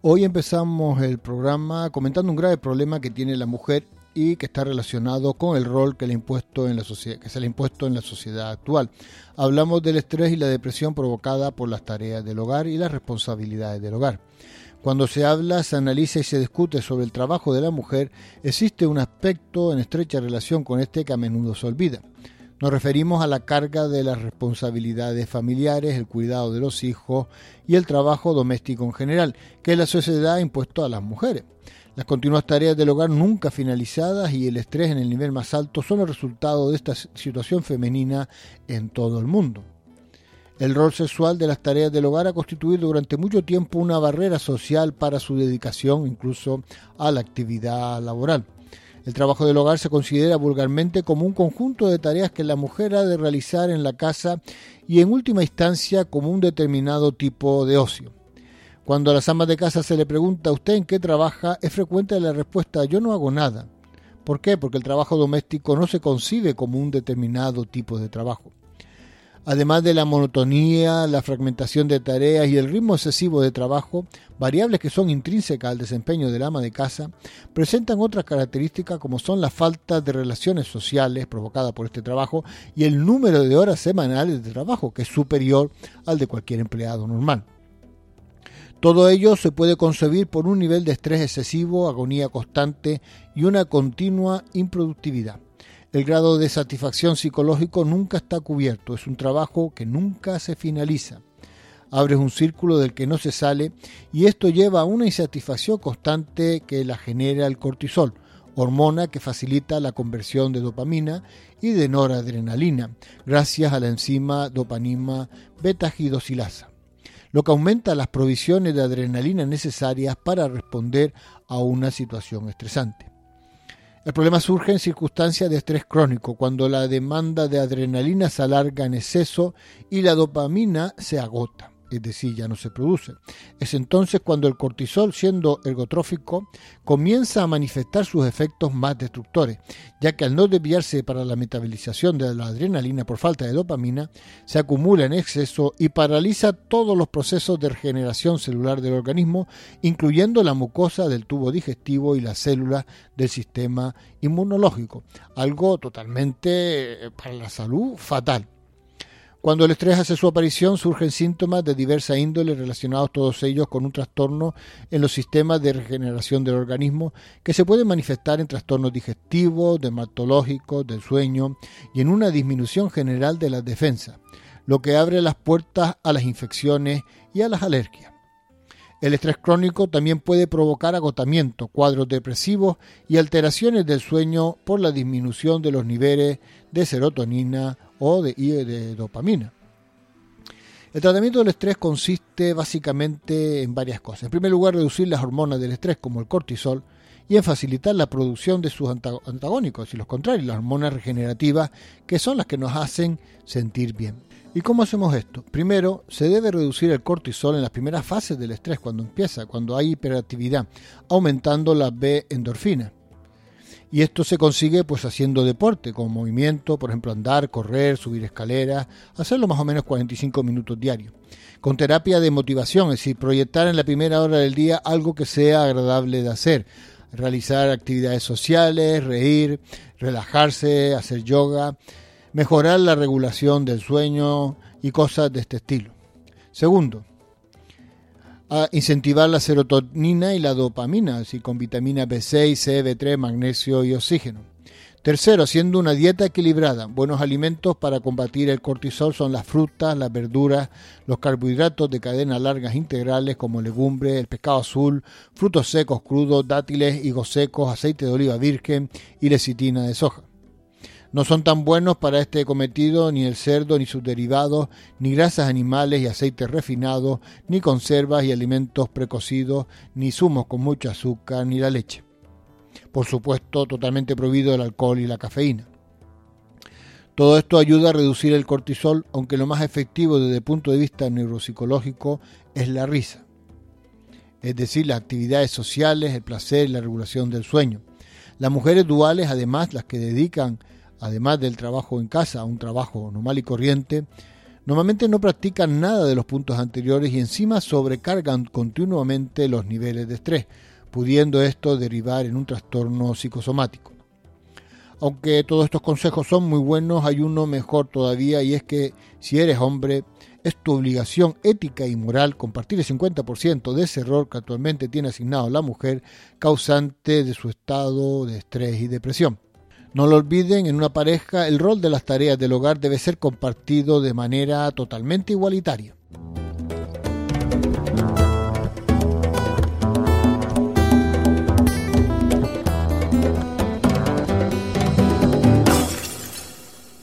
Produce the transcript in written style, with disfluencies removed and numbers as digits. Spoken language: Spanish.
Hoy empezamos el programa comentando un grave problema que tiene la mujer y que está relacionado con el rol que, que se le ha impuesto en la sociedad actual. Hablamos del estrés y la depresión provocada por las tareas del hogar y las responsabilidades del hogar. Cuando se habla, se analiza y se discute sobre el trabajo de la mujer, existe un aspecto en estrecha relación con este que a menudo se olvida. Nos referimos a la carga de las responsabilidades familiares, el cuidado de los hijos y el trabajo doméstico en general, que la sociedad ha impuesto a las mujeres. Las continuas tareas del hogar nunca finalizadas y el estrés en el nivel más alto son el resultado de esta situación femenina en todo el mundo. El rol sexual de las tareas del hogar ha constituido durante mucho tiempo una barrera social para su dedicación incluso a la actividad laboral. El trabajo del hogar se considera vulgarmente como un conjunto de tareas que la mujer ha de realizar en la casa y en última instancia como un determinado tipo de ocio. Cuando a las amas de casa se le pregunta ¿usted en qué trabaja?, es frecuente la respuesta yo no hago nada. ¿Por qué? Porque el trabajo doméstico no se concibe como un determinado tipo de trabajo. Además de la monotonía, la fragmentación de tareas y el ritmo excesivo de trabajo, variables que son intrínsecas al desempeño del ama de casa, presentan otras características como son la falta de relaciones sociales provocada por este trabajo y el número de horas semanales de trabajo, que es superior al de cualquier empleado normal. Todo ello se puede concebir por un nivel de estrés excesivo, agonía constante y una continua improductividad. El grado de satisfacción psicológico nunca está cubierto, es un trabajo que nunca se finaliza. Abres un círculo del que no se sale y esto lleva a una insatisfacción constante que la genera el cortisol, hormona que facilita la conversión de dopamina y de noradrenalina, gracias a la enzima dopamina beta-hidroxilasa, lo que aumenta las provisiones de adrenalina necesarias para responder a una situación estresante. El problema surge en circunstancias de estrés crónico, cuando la demanda de adrenalina se alarga en exceso y la dopamina se agota, es decir, ya no se produce. Es entonces cuando el cortisol, siendo ergotrófico, comienza a manifestar sus efectos más destructores, ya que al no desviarse para la metabolización de la adrenalina por falta de dopamina, se acumula en exceso y paraliza todos los procesos de regeneración celular del organismo, incluyendo la mucosa del tubo digestivo y las células del sistema inmunológico, algo totalmente para la salud fatal. Cuando el estrés hace su aparición, surgen síntomas de diversa índole relacionados todos ellos con un trastorno en los sistemas de regeneración del organismo que se pueden manifestar en trastornos digestivos, dermatológicos, del sueño y en una disminución general de las defensas, lo que abre las puertas a las infecciones y a las alergias. El estrés crónico también puede provocar agotamiento, cuadros depresivos y alteraciones del sueño por la disminución de los niveles de serotonina o de dopamina. El tratamiento del estrés consiste básicamente en varias cosas. En primer lugar, reducir las hormonas del estrés como el cortisol y en facilitar la producción de sus antagónicos, y los contrarios, las hormonas regenerativas, que son las que nos hacen sentir bien. ¿Y cómo hacemos esto? Primero, se debe reducir el cortisol en las primeras fases del estrés, cuando hay hiperactividad, aumentando las B-endorfinas. Y esto se consigue haciendo deporte, con movimiento, por ejemplo andar, correr, subir escaleras, hacerlo más o menos 45 minutos diarios. Con terapia de motivación, es decir, proyectar en la primera hora del día algo que sea agradable de hacer. Realizar actividades sociales, reír, relajarse, hacer yoga, mejorar la regulación del sueño y cosas de este estilo. Segundo, a incentivar la serotonina y la dopamina, es decir, con vitamina B6, C, B3, magnesio y oxígeno. Tercero, haciendo una dieta equilibrada. Buenos alimentos para combatir el cortisol son las frutas, las verduras, los carbohidratos de cadena largas integrales como legumbres, el pescado azul, frutos secos crudos, dátiles, higos secos, aceite de oliva virgen y lecitina de soja. No son tan buenos para este cometido ni el cerdo ni sus derivados, ni grasas animales y aceites refinados, ni conservas y alimentos precocidos, ni zumos con mucho azúcar, ni la leche. Por supuesto, totalmente prohibido el alcohol y la cafeína. Todo esto ayuda a reducir el cortisol, aunque lo más efectivo desde el punto de vista neuropsicológico es la risa. Es decir, las actividades sociales, el placer y la regulación del sueño. Las mujeres duales, además, las que dedican, además del trabajo en casa, a un trabajo normal y corriente, Normalmente no practican nada de los puntos anteriores y encima sobrecargan continuamente los niveles de estrés, pudiendo esto derivar en un trastorno psicosomático. Aunque todos estos consejos son muy buenos, hay uno mejor todavía, y es que si eres hombre, es tu obligación ética y moral compartir el 50% de ese rol que actualmente tiene asignado la mujer, causante de su estado de estrés y depresión. No lo olviden, en una pareja el rol de las tareas del hogar debe ser compartido de manera totalmente igualitaria.